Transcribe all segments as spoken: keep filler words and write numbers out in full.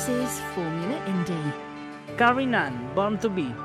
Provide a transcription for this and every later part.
This is Formula Indie. Carrie Ann, Born to Be.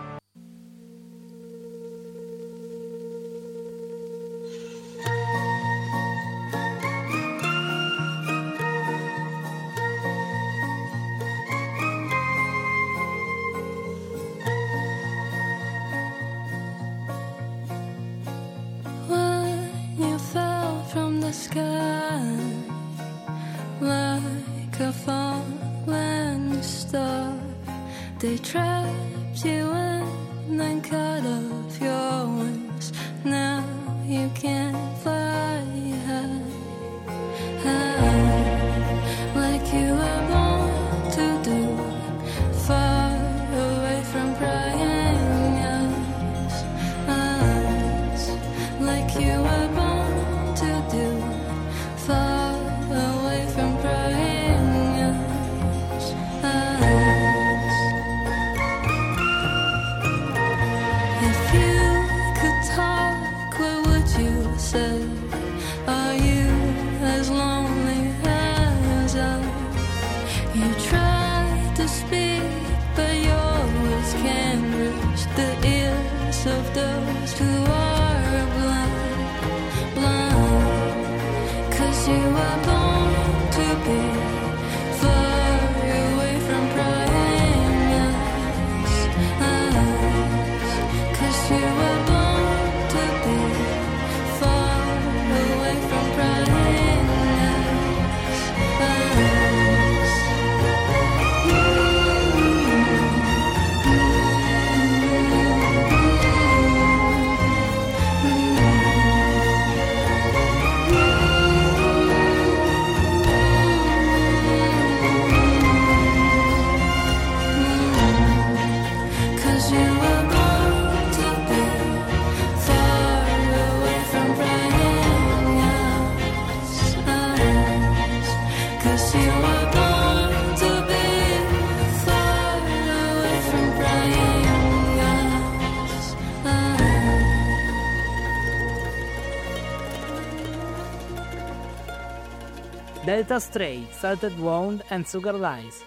They trapped you in and cut off your wings. Now you can't fly high, high, like you were born to do. Far away from prying eyes, eyes, like you were born to do. Far away from prying eyes, eyes. Say, are you as lonely as I? You try to speak, but your words can't reach the ears of those who are blind, blind. 'Cause you are born to be far away from prying eyes, eyes. 'Cause you are born to be Delta Straits, Salted Wound and Sugar Lies.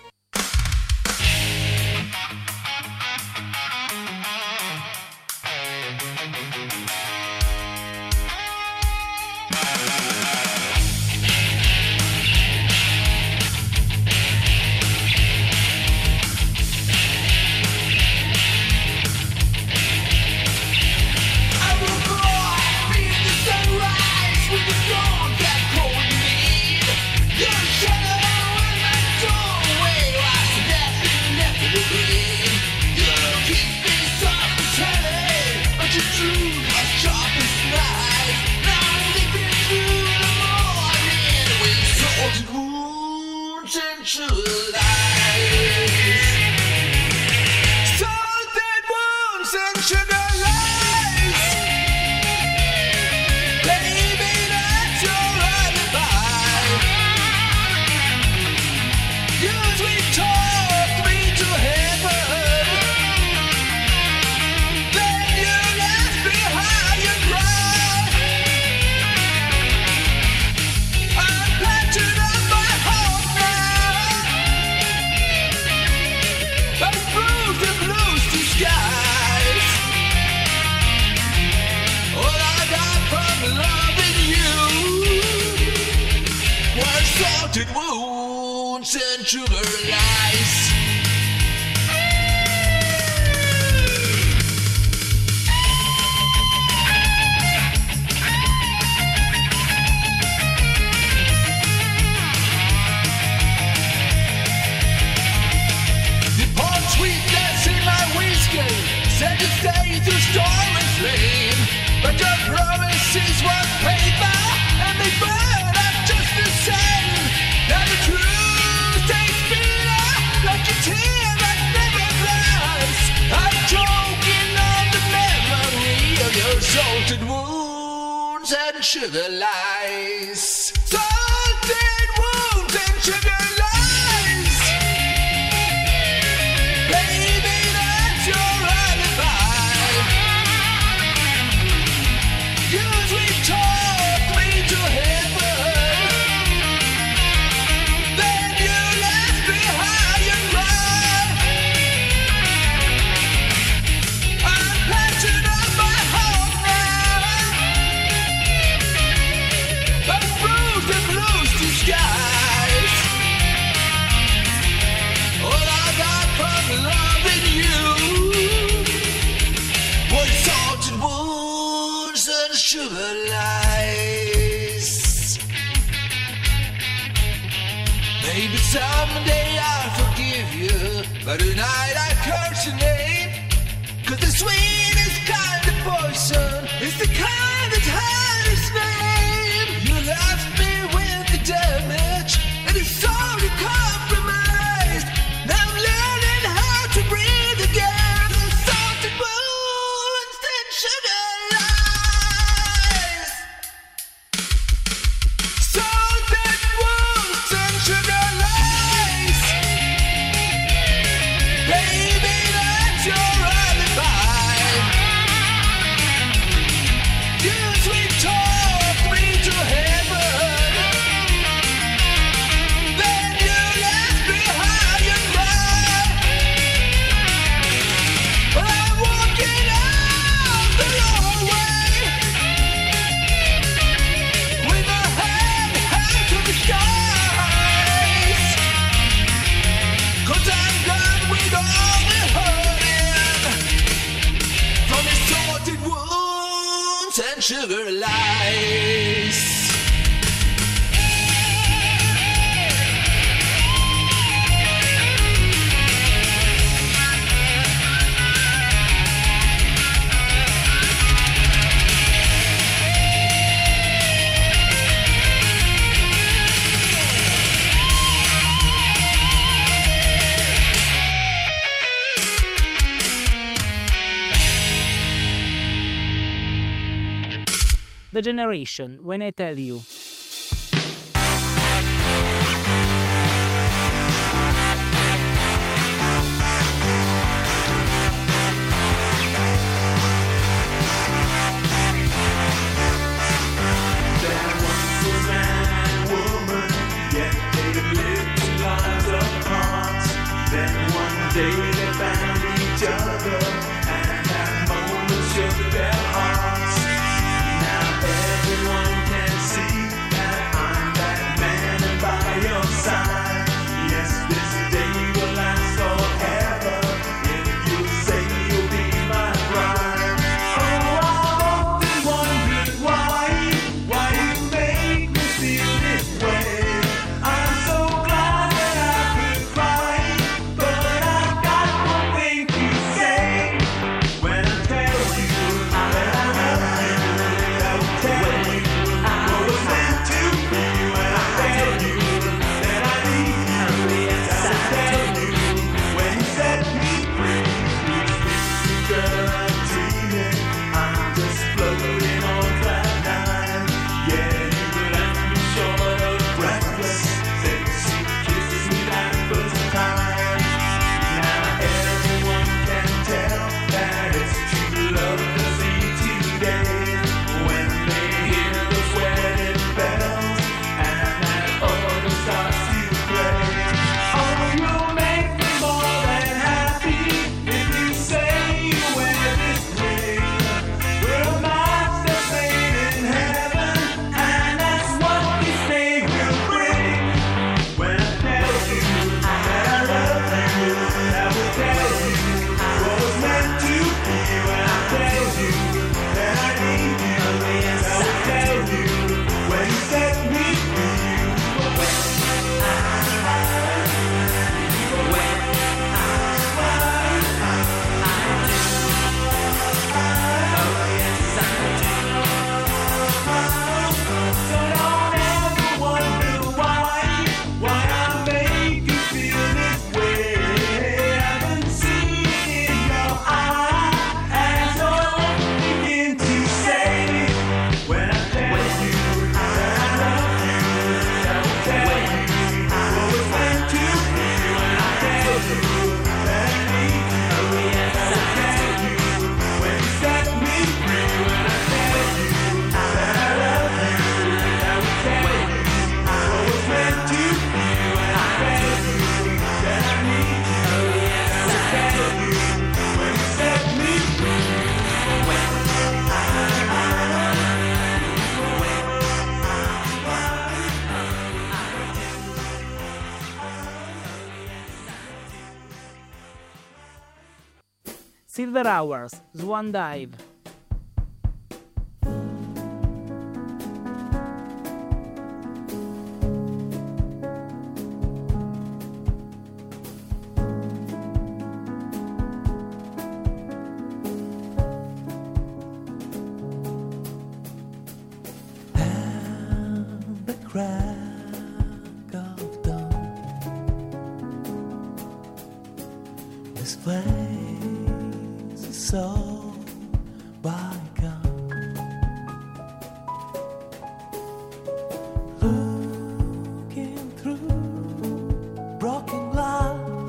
Wounds and sugar lies. The pot sweetness in my whiskey said to stay to storm and flame, but your promises were paper and they burn up just the same. Now the truth tastes bitter like a tear that never dries. I'm choking on the memory of your salted wounds and sugar lies. Salted wounds and sugar lies. Baby, that's your alibi. You sweet talk me to heaven. Then you left behind. sugar lies. Maybe someday I'll forgive you, but tonight I curse your name. Cause the sweetest kind of poison is the kind that has its name. You left me with the damage and it's already compromised. Now I'm learning how to breathe again. Salted wounds and sugar lies. Salted wounds and sugar lies. Baby, that's your alibi. You sweet talk me to heaven. Then you left me high and dry. But I'm walking out the long way with my head high to the skies. Cause I'm done with all the hurting from the salted wounds and sugar lies. The Generation, When I Tell You. Day they found each other and that moment shook their hearts. Now everyone can see that I'm that man and by your side. Yes, this day will last forever if you say you'll be my bride. Oh, I've often wondered why, why you make me feel this way. I'm so glad that I could cry, but I've got one thing to say. When I tell you that I love you, I will tell you what was meant to be. When I tell you that I need you, I will tell you when you set me free. Girl, I'm dreaming, I'm just floating on cloud nine. Yeah, you left me short of breathless since you kissed me that first time. Now everyone can tell that it's true love to see today when they hear those wedding bells and that organ starts to play. Oh, you'll make me more than happy if you say you wear this ring. We're a match that's made in heaven, and that's what this day will bring. When I tell you that I love you, I will tell you what was meant to be. When I tell you that I need you, I will tell you when you set me free. So don't ever wonder why, why I make you feel this way. I can see it in your eyes as you're begin to say. When I tell you that I love you, I will tell you what was meant to be. When I tell you that I need you, I will tell you when you set me free. When I tell you that I love you, I will tell you what was meant to be. When I tell you that I need you, I will tell you when you set me free. Silver Hours, Swan Dive. This place is so bygone. Looking through broken glass,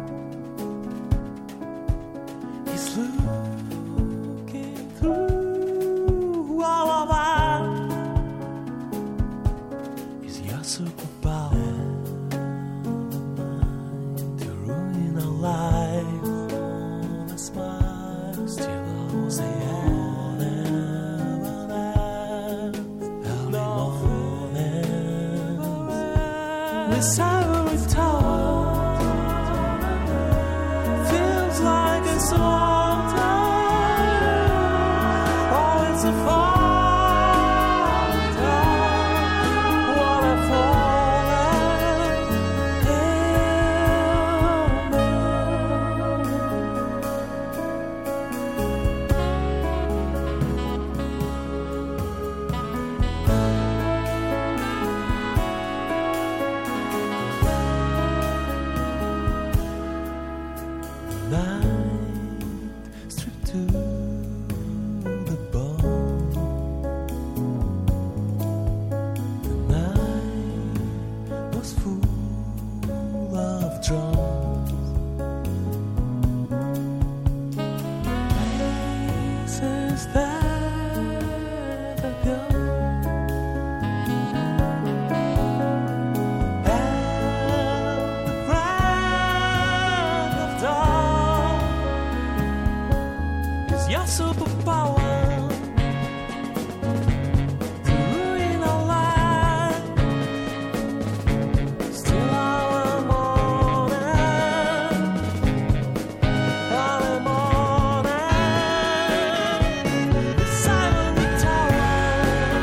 he's looking through all of us. Is your superpower to ruin our lives? I smile, still I will say more than I'll be more than this ivory tower feels like it's a long time. Oh, it's a falling down, what a falling night stripped to the bone. The night was full of drums. Places that are gone. And the crack of dawn is your superpower to ruin our lives. Still our morning, early morning, this ivory tower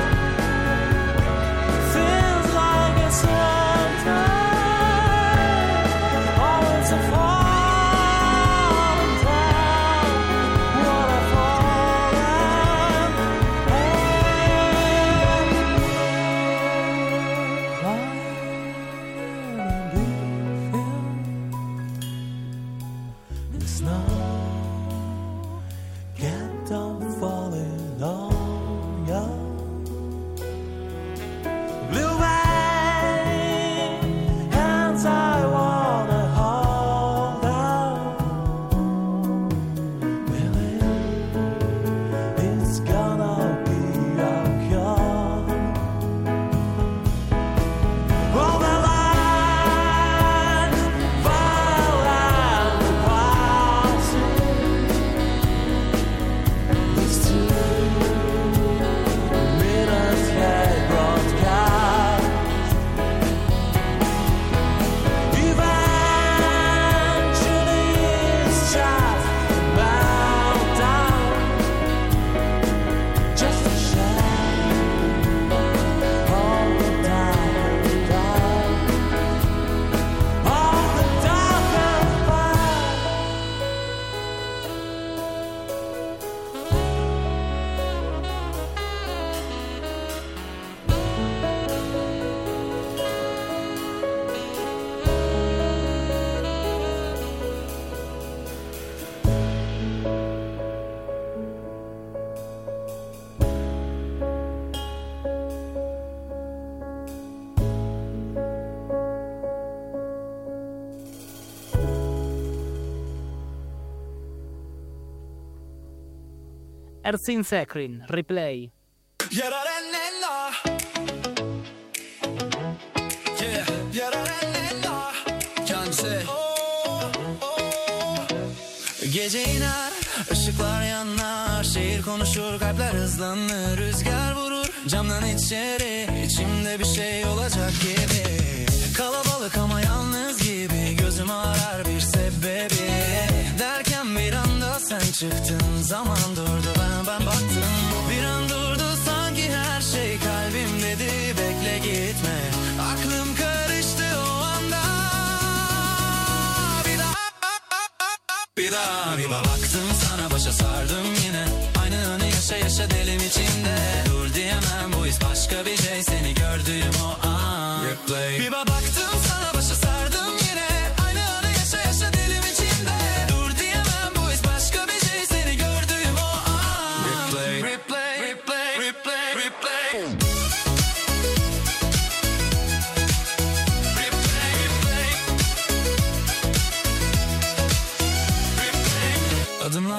feels like it's a long time. Oh, it's a falling down, what a falling and the snow kept on falling on you. Blue vein hands I wanna hold out. Believe it's gonna be okay. All the lights fall out the passing. These two minutes had broadcast. Eventually it's just a meltdown, just a shadow of the dark, dark, of the dark part. Ersin Sekrin, Replay. Yararellella. Yeah, yararellella. Canse. Gece iner, ışıklar yanar, şehir konuşur, kalpler hızlanır, rüzgar vurur camdan içeri, içimde bir şey olacak gibi. Kalabalık ama yalnız gibi, gözüm arar bir sebebi. Derken bir anda sen çıktın, zaman durdu, ben ben baktım. Bir an durdu sanki her şey, kalbim dedi bekle gitme. Aklım karıştı o anda. Bir daha bir daha bir baktım sana, başa sardım yine. Aynı anı yaşa yaşa delim içinde. Dur diyemem, bu his başka bir şey, seni gördüğüm o an. Replay. Bir baktım sana, başa sardım yine. Aynı anı yaşa yaşa delim içinde. Dur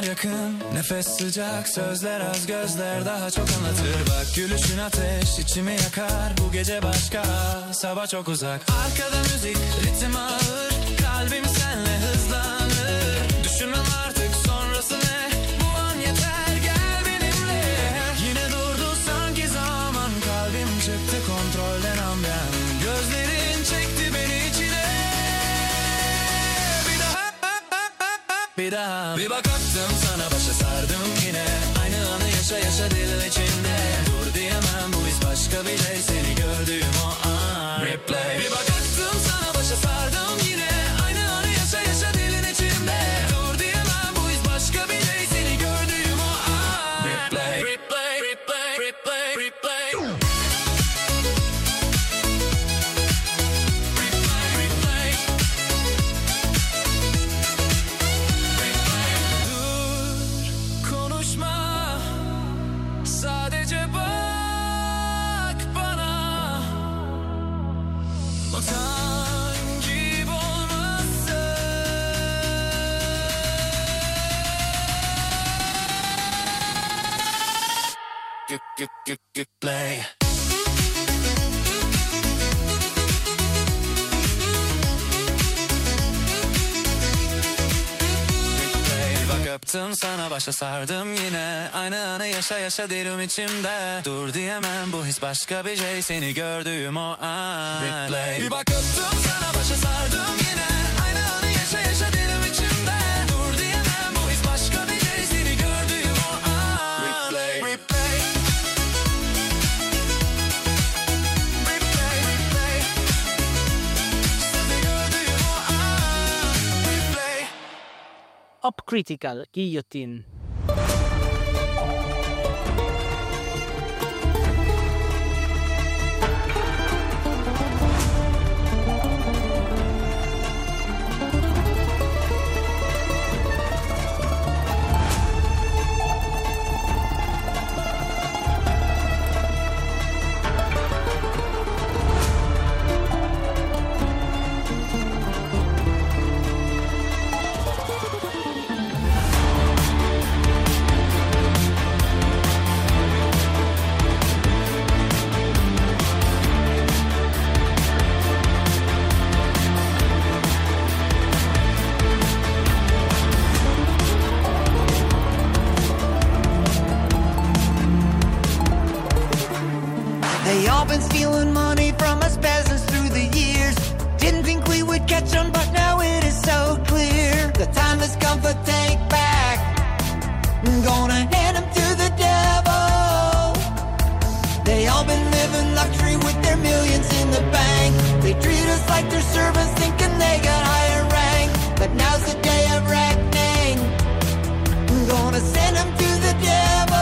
yakın, nefes sıcak, sözler az, gözler daha çok anlatır. Bak gülüşün ateş, içimi yakar, bu gece başka, sabah çok uzak. Arkada müzik, ritim ağır, kalbim senle hızlanır. Düşünmem artık sonrası ne, bu an yeter, gel benimle. Yine durdu sanki zaman, kalbim çıktı kontrolden amben. Gözlerin çekti beni içine. Bir daha, bir daha. Bir bak attım sana, başa sardım yine. Aynı anı yaşa yaşa dilin içinde. Dur diyemem, bu his başka bir şey, seni gördüğüm o an. Replay. Bir bak attım sana, başa sardım yine. Aynı anı yaşa yaşa dilin içinde. Dur diyemem, bu his başka bir şey, seni gördüğüm o an. Replay. Replay, replay, replay, replay. Sadece bak bana, vatan gibi olmasın. Gük gük gük gük play. Öptüm sana, başa sardım yine. Aynı anı yaşa yaşa derim içimde. Dur diyemem, bu his başka bir şey, seni gördüğüm o an. Replay. Bir bak öptüm sana, başa sardım yine. Aynı anı yaşa yaşa derim içimde. Dur diyemem, bu his başka bir şey, seni gördüğüm o an. Replay. Replay. Replay, replay. Seni gördüğüm o an. Replay. Up Critical, Guillotine. They all been stealing money from us peasants through the years. Didn't think we would catch them, but now it is so clear. The time has come for take back. I'm gonna hand them to the devil. They all been living luxury with their millions in the bank. They treat us like their servants, thinking they got higher rank. But now's the day of reckoning. I'm gonna send them to the devil.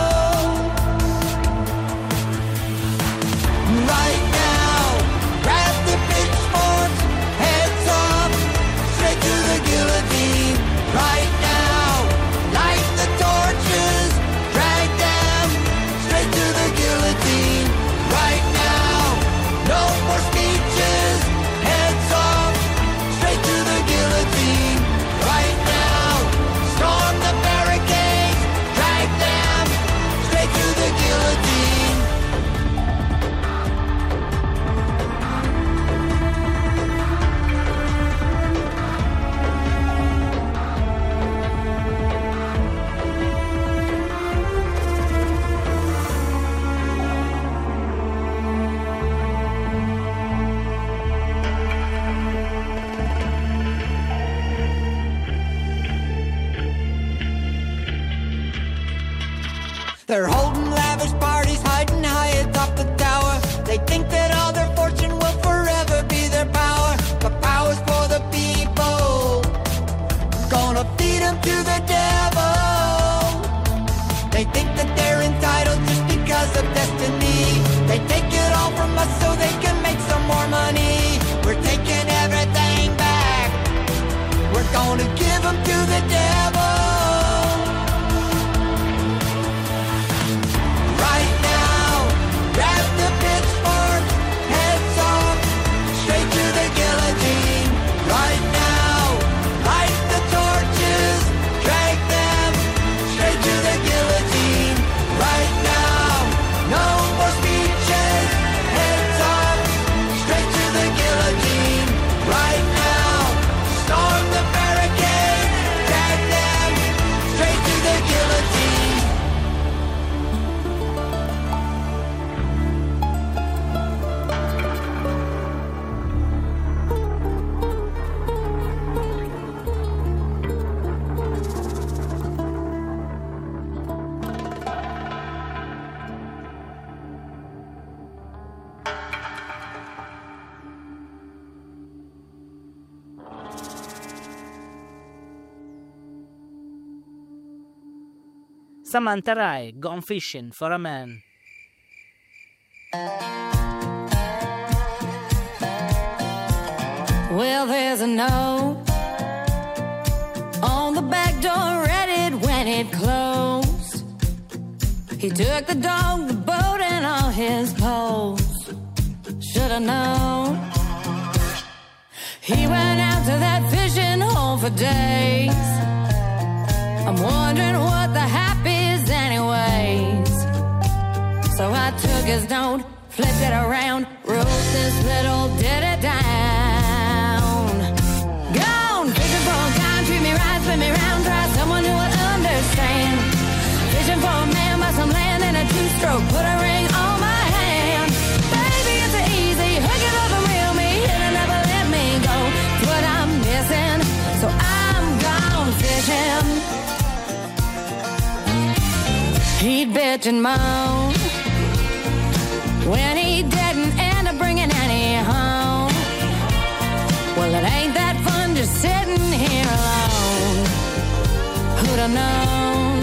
Right now, grab the pitchforks, heads off, straight to the guillotine. Right now, light the torches, drag them straight to the guillotine. Right now, no more speeches, heads off, straight to the guillotine. Right now, storm the barricades, drag them straight to the guillotine. They're holding lavish parties, hiding high atop the tower. They think that all their fortune will forever be their power. But power's for the people. Gonna feed them to the devil. They think that they're entitled just because of destiny. They take it all from us so they can make some more money. We're taking everything back. We're gonna give them to the devil. Right now, grab the pitchfork, heads off, straight to the guillotine. Right now, light the torches, drag them Samantha Rai, Gone Fishing for a Man. Well, there's a note on the back door, read it when it closed. He took the dog, the boat, and all his poles. Should've known. He went out to that fishing hole for days. I'm wondering what the hap is anyways. So I took his note, flipped it around, wrote this little ditty down. Gone fishing for a guy, treat me right, spin me round, try someone who will understand. Fishing for a man by some land and a two-stroke, put a ring on my hand. Baby, it's easy, hook it up and reel me in and never let me go. It's what I'm missing, so I'm gone fishing. He'd bitch and moan when he didn't end up bringing any home. Well, it ain't that fun just sitting here alone. Who'd have known?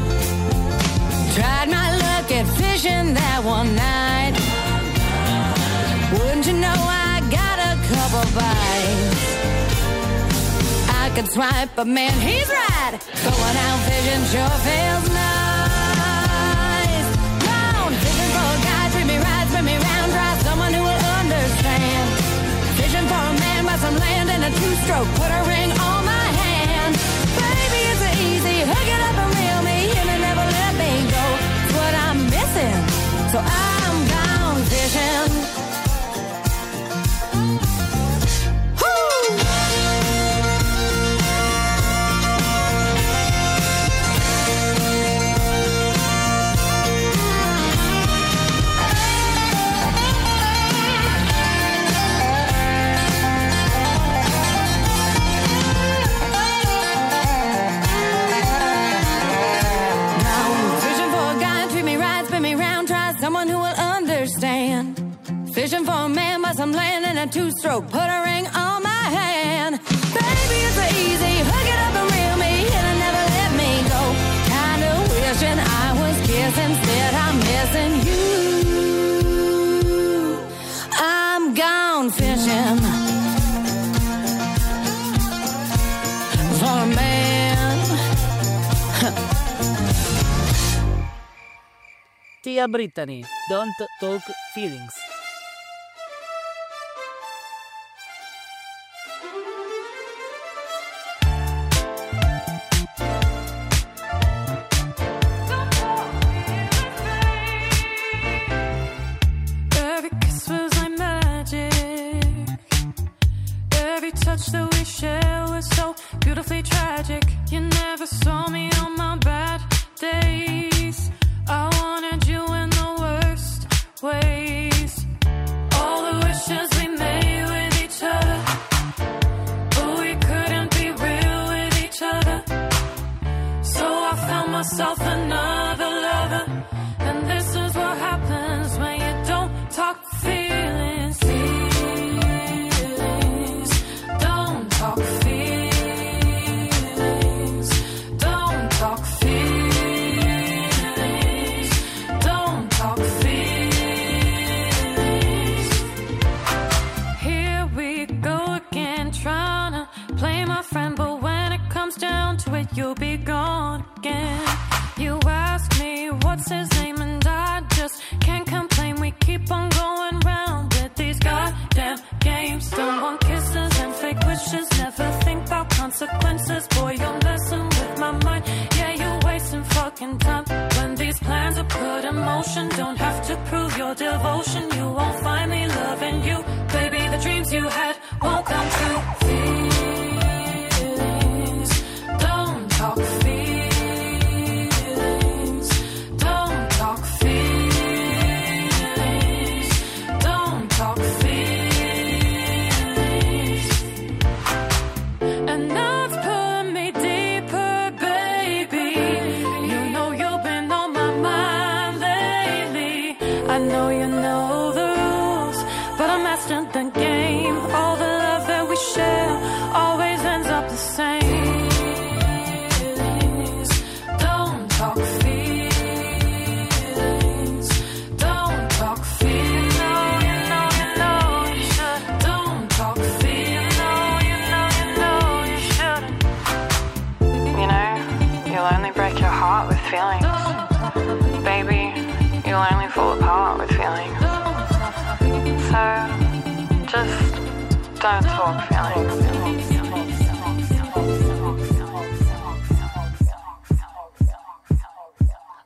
Tried my luck at fishing that one night. Wouldn't you know I got a couple bites? I could swipe, but man, he's right. Going out fishing sure feels nice. Gone fishing for a guy, treat me right, spin me round, try someone who will understand. Fishing for a man by some land and a two-stroke, put a ring on my hand. Baby, it's easy, hook it up and reel me in and never let me go. It's what I'm missing, so I'm gone fishing. Someone who will understand. Fishing for a man by some land and a two-stroke, put a ring on my hand. Baby, it's easy, hook it up and reel me in and never let me go. Kinda wishing I was kissing, instead I'm missing you. I'm gone fishing for a man. Tia Brittany, Don't Talk Feelings. Every kiss was like magic. Every touch that we shared was so beautifully tragic. You never saw me on my bad days. I wanted you in the worst ways. All the wishes we made with each other, but we couldn't be real with each other. So I found myself another lover. And this is what happens when you don't talk feelings. Feelings. Don't talk feelings. Don't talk feelings. Don't talk feelings. Here we go again, trying to play my friend, but when it comes down to it, you'll be gone again. You ask me what's his name, and I just can't complain. We keep on going round with these goddamn games. Don't want kisses and fake wishes, never think about consequences. Boy, you're messing with my mind. Yeah, you're wasting fucking time. When these plans are put in motion, don't have to prove your devotion. You won't find me loving you, baby. The dreams you had won't come true. Feelings, don't talk feelings. Don't talk feelings. Don't talk feelings. And that's put me deeper, baby. You know you've been on my mind lately. I know you know the rules, but I mastered the game. All the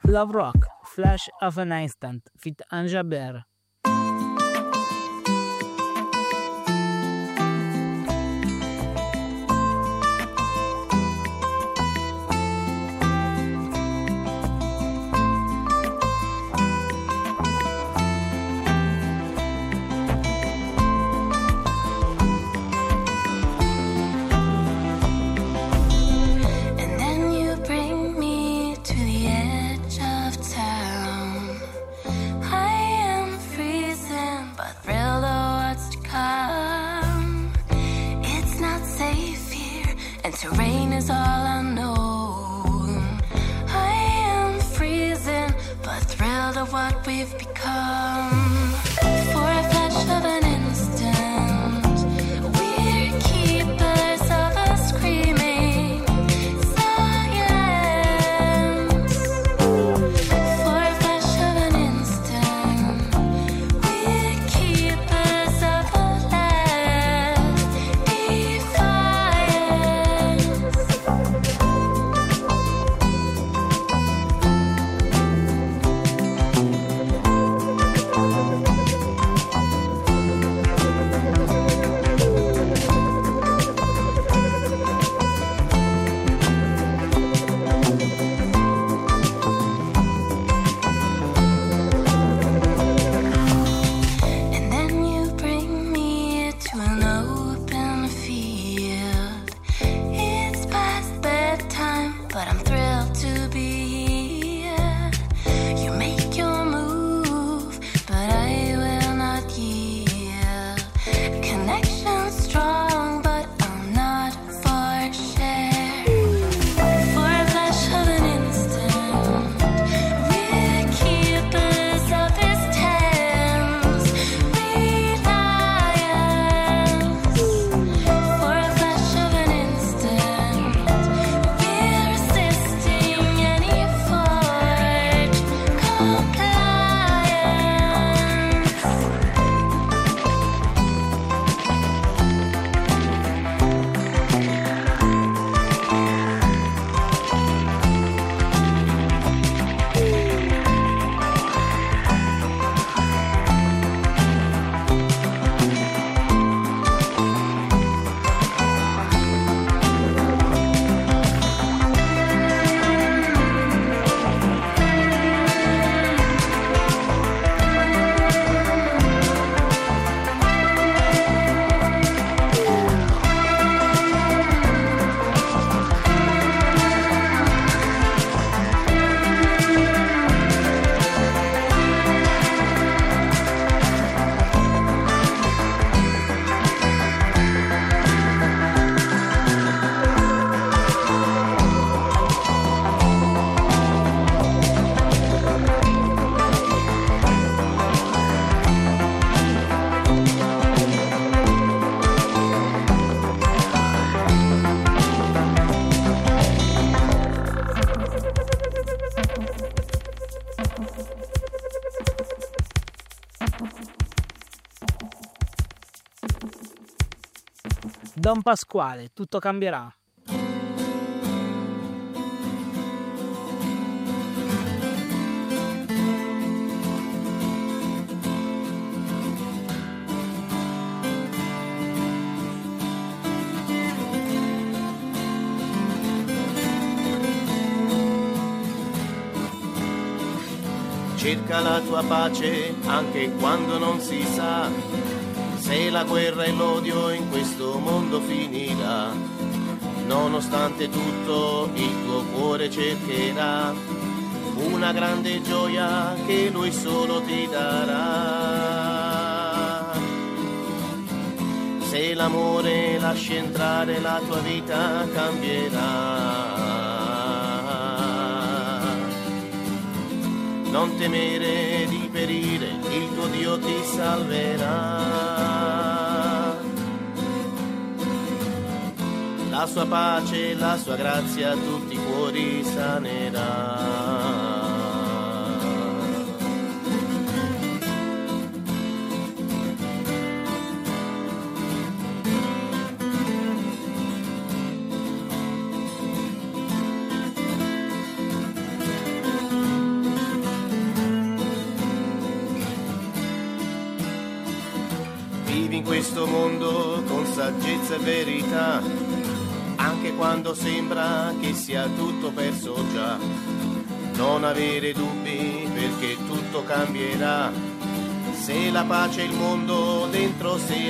Love Rock, Flash of an Instant, feat. Anja Bear. Terrain is all I know. I am freezing, but thrilled at what we've become. For a flash of an instant, we're keepers of a screaming silence. For a flash of an instant, we're keepers of a last Don Pasquale, tutto cambierà. Cerca la tua pace anche quando non si sa se la guerra e l'odio in questo mondo finirà. Nonostante tutto il tuo cuore cercherà una grande gioia che lui solo ti darà. Se l'amore lasci entrare la tua vita cambierà. Non temere di perire, il tuo Dio ti salverà. La sua pace, la sua grazia, tutti i cuori sanerà. questo mondo con saggezza e verità, anche quando sembra che sia tutto perso già. Non avere dubbi perché tutto cambierà, se la pace il mondo dentro sé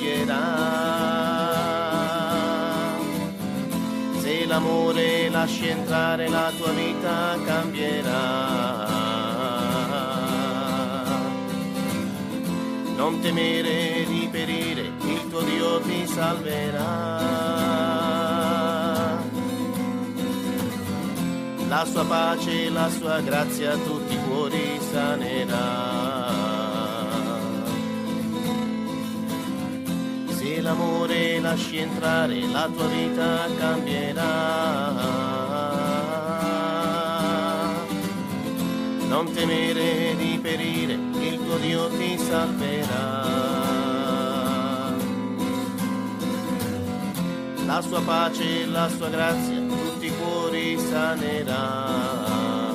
accoglierà. Se l'amore lasci entrare la tua vita cambierà. Non temere di perire, il tuo Dio ti salverà. La sua pace, la sua grazia tutti i cuori sanerà. Se l'amore lasci entrare, la tua vita cambierà. Non temere di perire, il tuo Dio ti salverà. La sua pace, la sua grazia, tutti i cuori sanerà.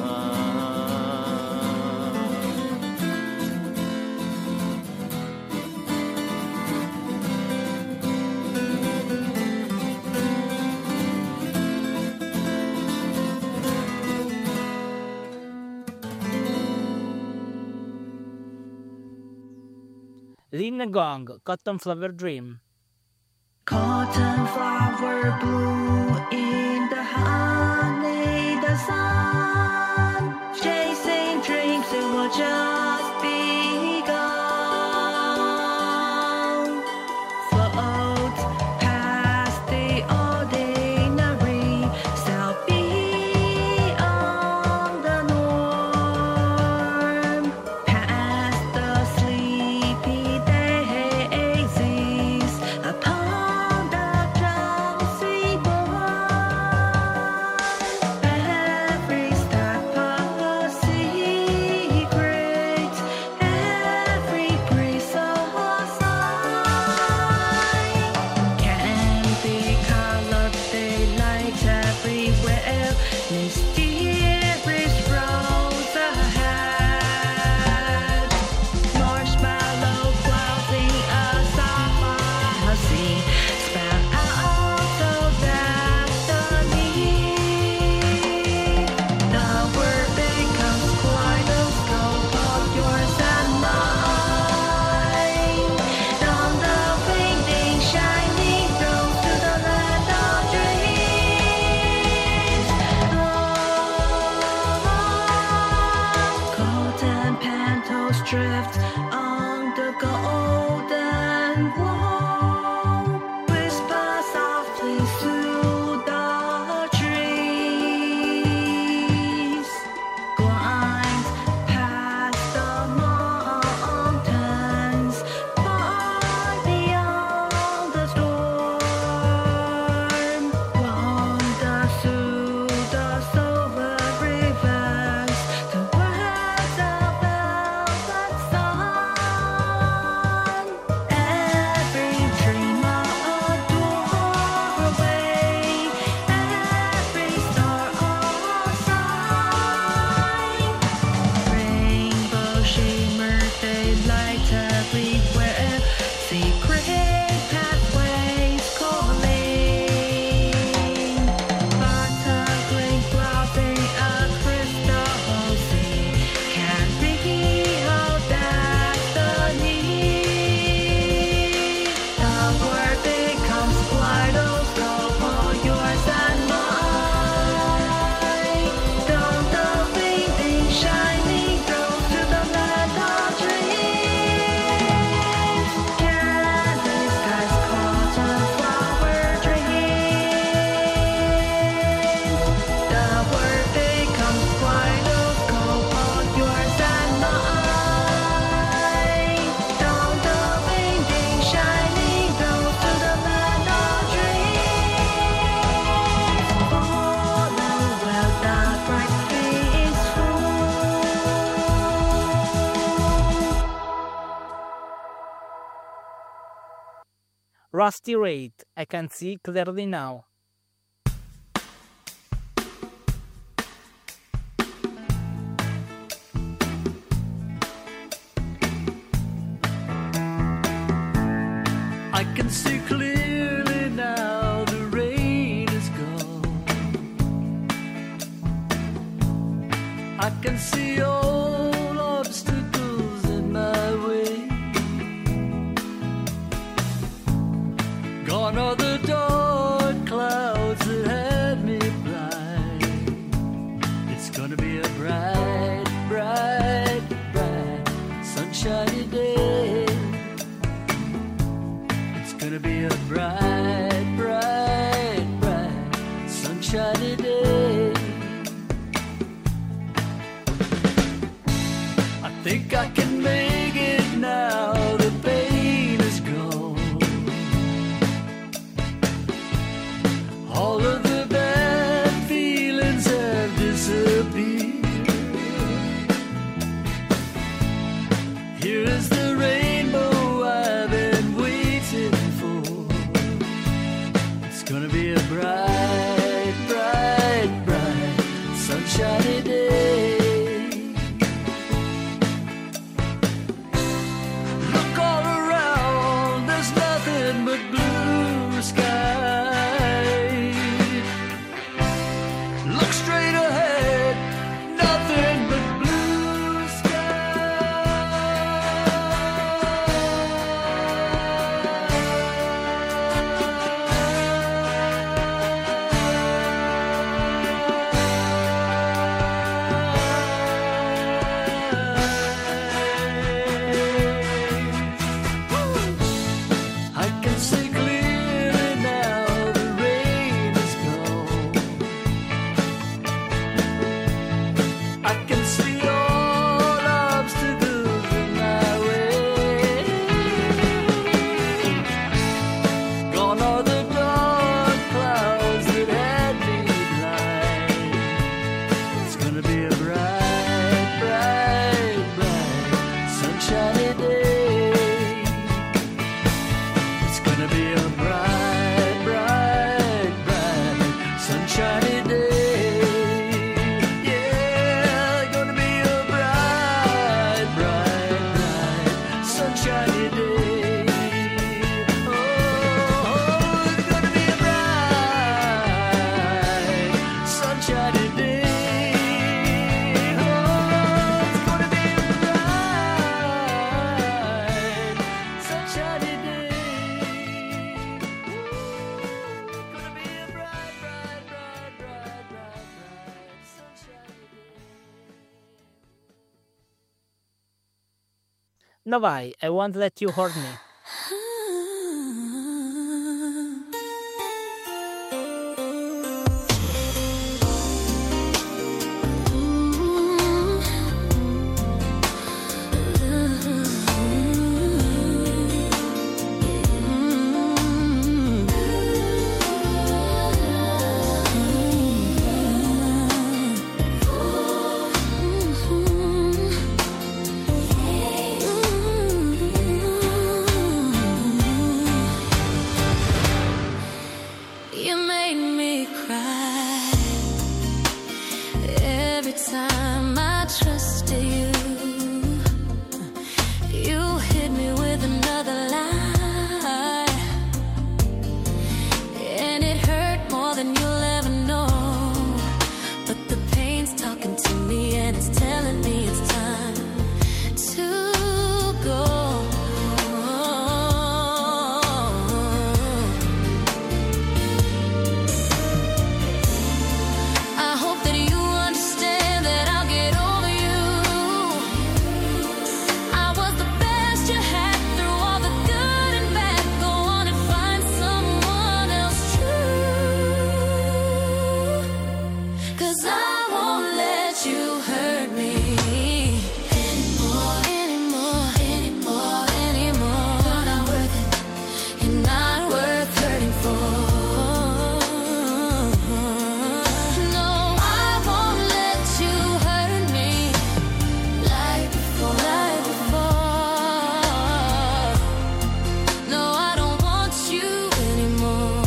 Lin Gong, Cotton Flower Dream. Cotton flower blue in the honey, the sun, chasing dreams, it will just begun. Float past the ordinary, sail beyond the norm, past the sleepy daisies, upon the drowsy bourne. Every step a secret, every breeze a sign. Candy colored daylight everywhere, mysterious roads ahead. Marshmallow clouds in a summer sea, spell out of destiny. The world becomes kaleidoscope of yours and mine. Down the fading, shining road to the land of dreams. Golden petals drift on the golden wall, whisper softly through the trees. Glide past the mountains, far beyond the storm. Wander through the silver rivers, towards the velvet sun. Every dream a doorway, every star a sign. Rainbow shimmer, daylight everywhere, secret pathways calling. Butter green clouds in a crystal sea, carry our destiny. The world becomes kaleidoscope, all yours and mine. Down the fading, shining road to the land of dreams. Candy skies, cotton flower dreams. The world becomes kaleidoscope, all yours and mine. Down the fading, shining road to the land of dreams. Follow where the bright is full. Rusty Wraith, I Can See Clearly Now. can see clearly now, the rain is gone. I can see all obstacles in my way. Gone are the dark clouds that had me blind. It's gonna be a bright, bright, bright, sunshiny day. It's gonna be a bright, bright, bright, sunshiny day. I think I can make it now, the pain is gone. All of the bad feelings have disappeared. Here is the rainbow I've been waiting for. It's gonna be a bright, bright, bright, sunshiny day. Look all around, there's nothing but blue sky. Look straight ahead, nothing but blue I can see clearly now, the rain is gone. I can see all obstacles in my way. Gone are the dark clouds that had me blind. It's gonna be a bright, bright, bright, sunshiny day. It's gonna be a bright, bright, bright, sunshiny day. Yeah, gonna be a bright, bright, bright, sunshiny day. Oh, it's gonna be a bright, sunshiny day. Oh, it's gonna be a bright, sunshiny day. Gonna be a bright, bright, bright, bright, bright, bright, sunshiny day. No vai, I won't let you hurt me. You made me cry every time I trusted you. You hit me with another lie, and it hurt more than you'll ever know. But the pain's talking to me, and it's telling me it's time to go. I hope that you understand that I'll get over you. I was the best you had through all the good and bad. Go on and find someone else true. 'Cause I won't let you hurt me anymore, anymore, anymore, anymore. You're not worth it. You're not worth hurting for. No, I won't let you hurt me like before, like before. No, I don't want you anymore.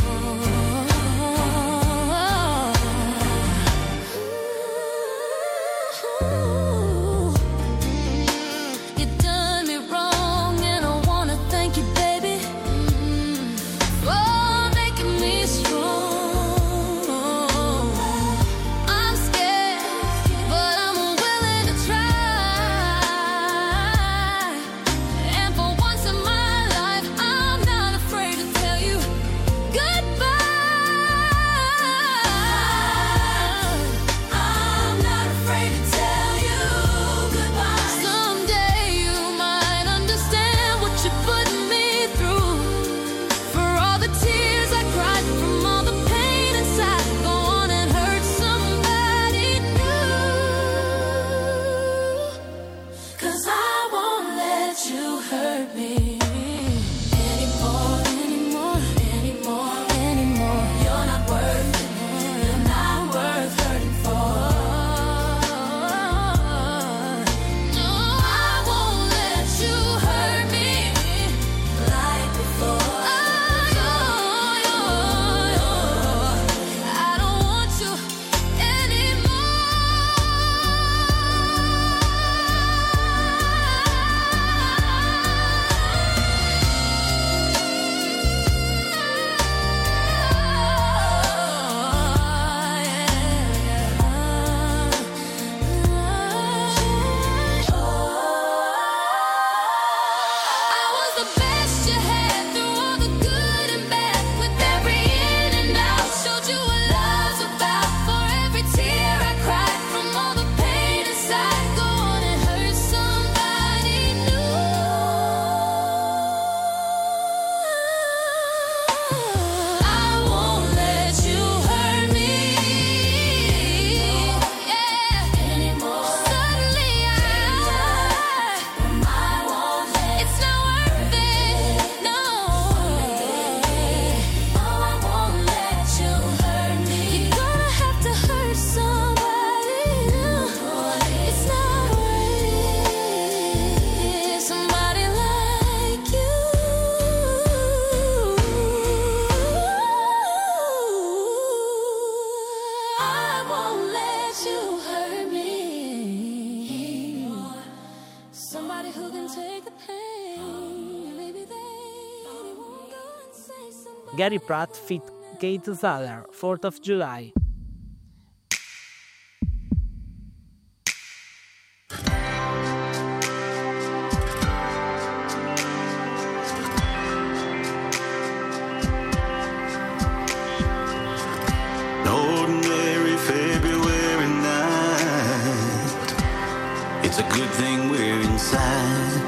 to hurt me. Somebody who can take the pain. Maybe they won't go and say somebody. Gary Pratt feat. Kate Thaler, fourth of July. Ordinary February night. It's a good thing we're inside.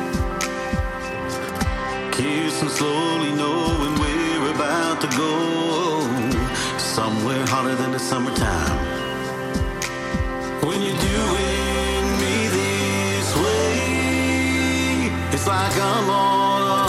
Kissing slowly, knowing we're about to go somewhere hotter than the summertime. When you're doing me this way, it's like I'm on a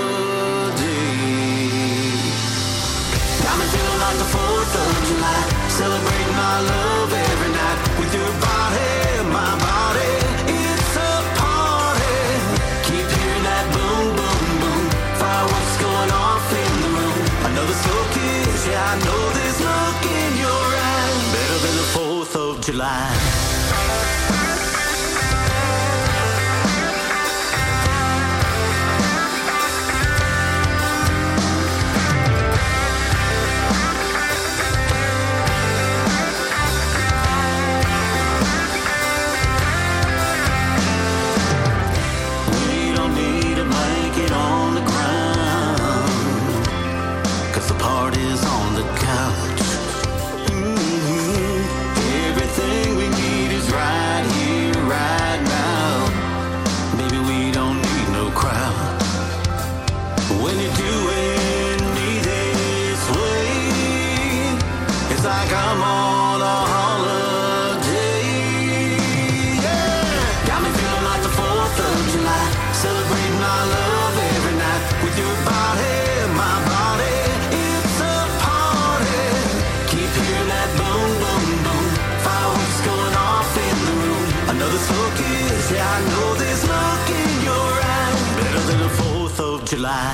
holiday. Got me feeling like the fourth of July, celebrating our love every night. With your body, my body, it's a party. Keep hearing that boom, boom, boom, fireworks going off in the room. Another slow kiss, yeah, I know this look in your eyes, better than the fourth of July. We don't need a blanket on the ground, 'cause the party's on the couch. Mm-hmm. Everything we need is right here, right now. Maybe we don't need no crowd. When you're doing me this way, it's like I'm on a holiday. Yeah. Got me feeling like the fourth of July, celebrating our love every night. With your body, my body, it's a party. Keep hearing that boom, boom, boom, fireworks going off in the room. Another slow kiss, yeah, I know this look in your eyes, better than the fourth of July.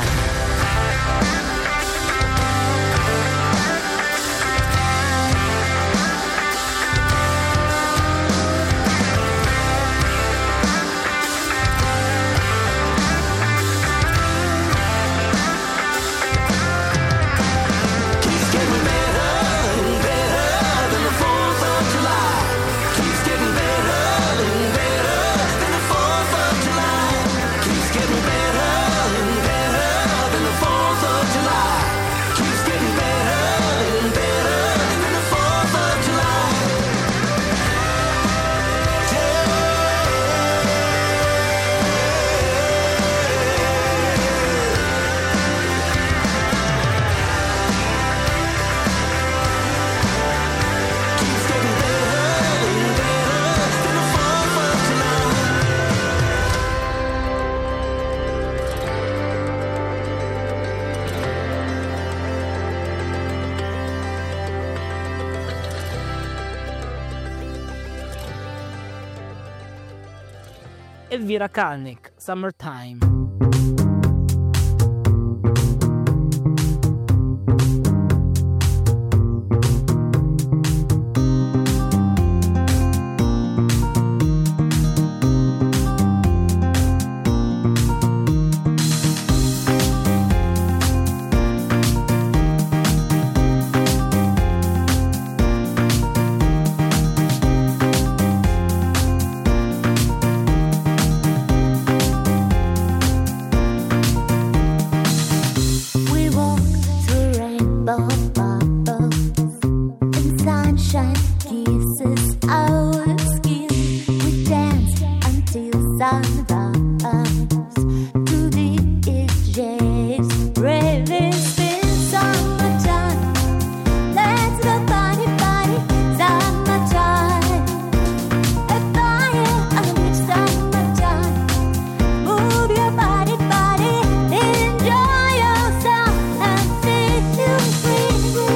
Keeps getting better and better than the fourth of July. Keeps getting better and better than the fourth of July. Keeps getting better and better than the fourth of July. Keeps getting better and better than the fourth of July. Keeps getting better and better than the fourth of July. Elvira Kalnick, Summertime. We walk through rainbow bubbles, and sunshine kisses our skin. We dance until sunrise to the edges, raving still. Summertime, let's go party, party. Summertime, a fire on the beach. Summertime, move your body, body, enjoy yourself and feel free.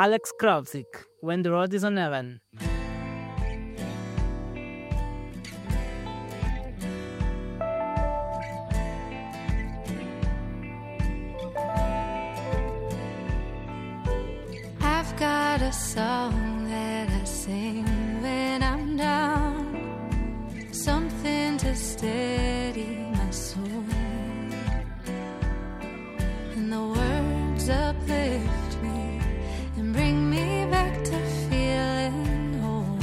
Alex Krovsik, When the Road is Uneven. I've got a song that I sing when I'm down, something to steady my soul, and the words uplift me and bring me back to feeling whole.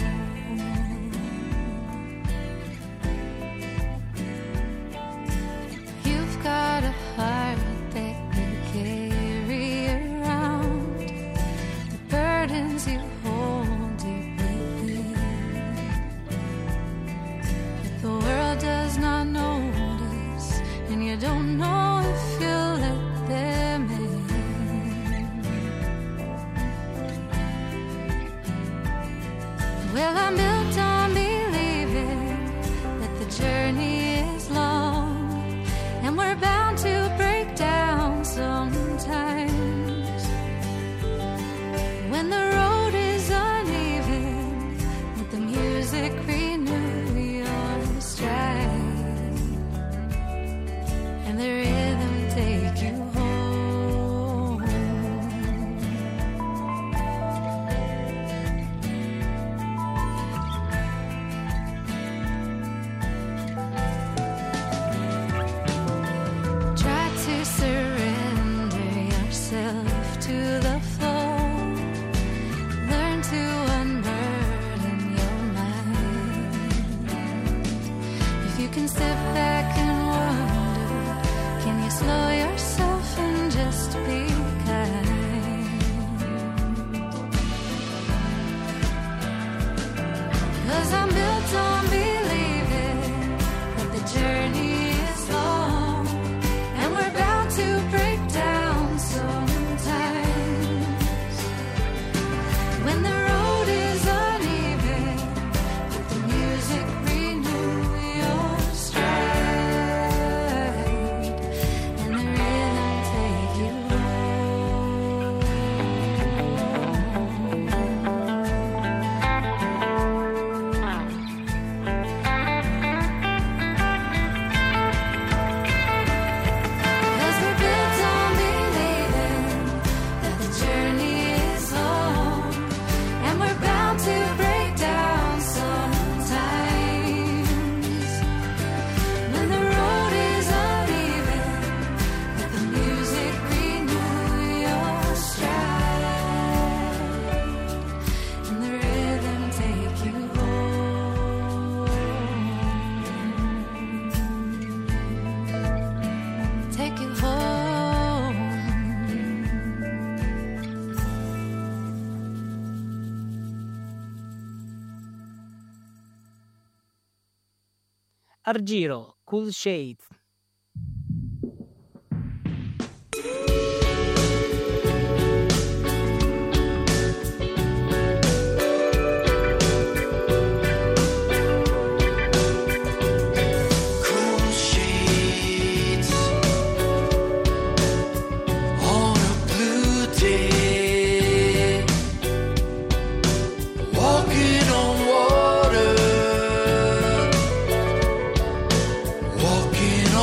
You've got a heart that you carry around, the burdens you hold deep within, but the world does not notice, and you don't know if you'll let them in. Well, I'm built on believing that the journey is long, and we're bound to break down sometimes. When the road is uneven, let the music renew your stride, and the rhythm take you home. Try to surrender yourself to the flow. Learn to unburden your mind. If you can step back and wonder, can you slow yourself and just be kind? 'Cause I'm built on believing that the journey is long, and we're bound to break down sometimes. When the road is uneven, let the music renew your stride, and the rhythm take you Cause we're built on believing that the journey is long, and we're bound to break down sometimes. When the road is uneven, let the music renew your stride, and the rhythm take you home. Take you home. Argiro, Cool Shades. Cool shades on a blue day, walking on water, walking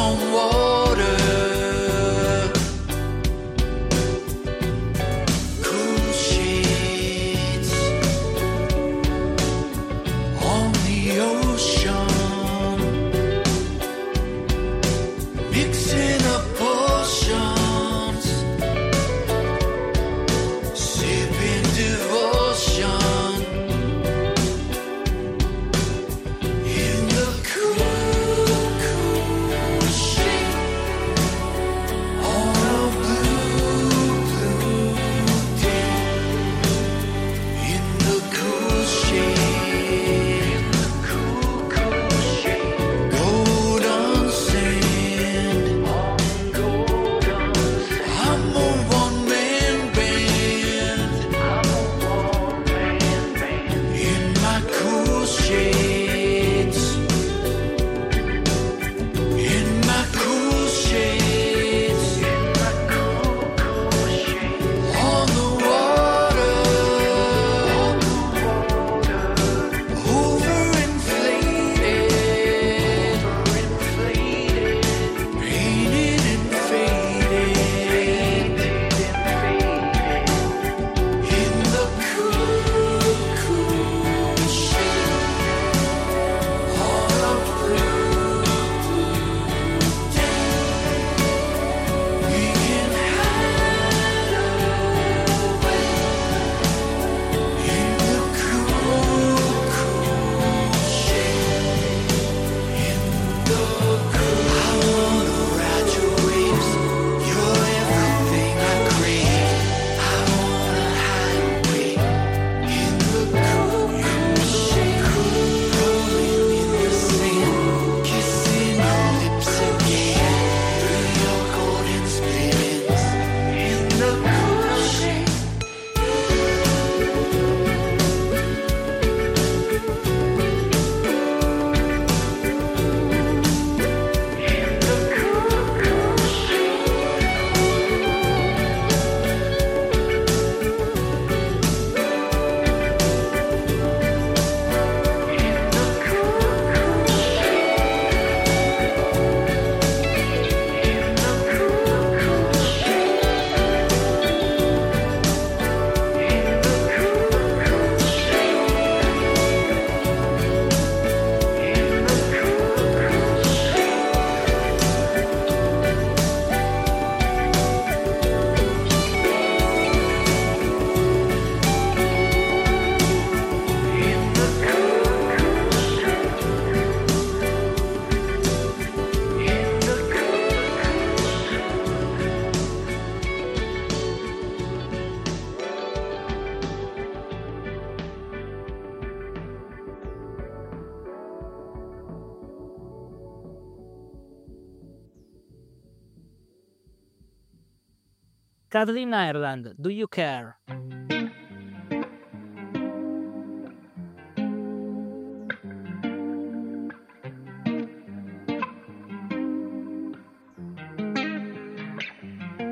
Kathleen Ireland, Do You Care?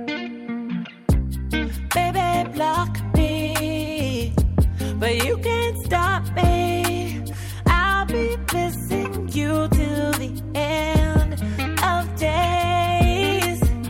Baby, block me, but you can't